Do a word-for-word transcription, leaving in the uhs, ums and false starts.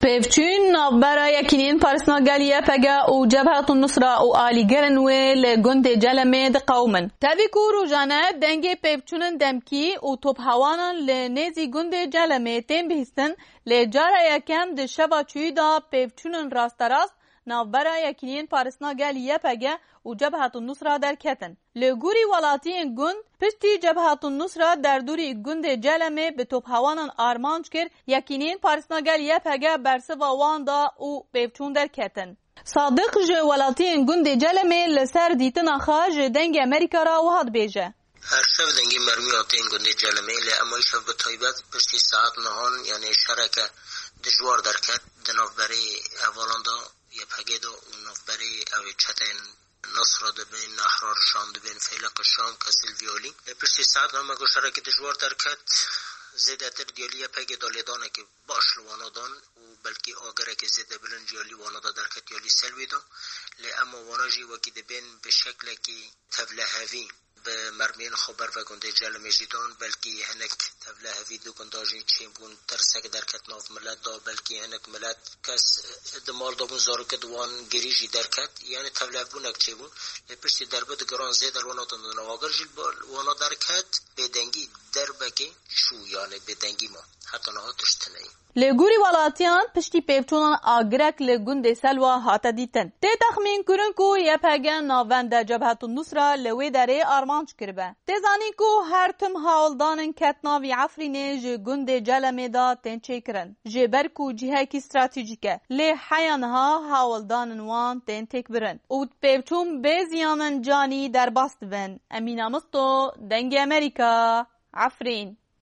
پیوچین نافبرا یکینین پارسناگالیه پگا و جبهة النصرة و آلیگرن و لگند جلمه دقومن. تاویکو روزانه دنگ پیوچونن دمکی و توپ هوانن لنزی گند جلمه تیم بهستن لجاره یکم ده شبا چوی دا پیوچونن راست راست نافبرا یکینین پارسناگالیه پگا و جبهة النصرة درکتن. لگوری ولاتین گند پشتی جبهة النصرة در دوری گند جلمه به توپ هوانان آرمانج کر یکینین پارسناگالیه پگا برسوا وان دا و پیوچون درکتن. صادق جه ولاتین گند جلمه لسر دیتن آخا جه دنگ امریکا را وحد بیجه. هر شب دنگی مرمی آتین گند جلمه لی امای شب به طایبت پشتی ساعت نهان یعنی شرکه دجوار درکت دناف بری اولان دا یه پگه دا و ناف بری اوی چتین نصر دبین احرار شام دبین فیلق شام کسیل ویولی پشتی ساعت نامه گو شرکه دجوار درکت زیده تر دیالی پگه دالی دانه که باش لوانا دان و بلکی آگره که زیده بلن جیالی وانا دا درکت یالی سلوی دا لی اما وانا جی وکی دبین به شکل که تبله هوی به مرمین خبر و گنده جلمه جیدان بلکی هنک تبله هوی دو گنداجی چین بون ترسک درکت ناف ملت دا بلکی هنک ملت کس دمال دا بون زارو که دوان گریجی درکت یعنی تبله بونک چی بون پشتی دربه دگران زید الوانا دندن واگر جیل وانا درکت بدنگی دربه شو یعنی بدنگی ما حتی نها تشتنهی لگوری ولاتیان پشتی پیوچونان آگرک لگند سلوا هاتا دیتن. تی تخمین کرن کو یه پگن ناوند جبهة النصرة لوی داره آرمانچ کربه. تی زانی کو هر تم حاولدانن کتناوی عفرینه جه گند جلمه دا تنچه کرن. جه برکو جهه کی استراتیجیکه. لی حیانها حاولدانن وان تن تک برن. او پیوچون بزیانن جانی در باست بن. امین آمستو دنگ امریکا عفرین.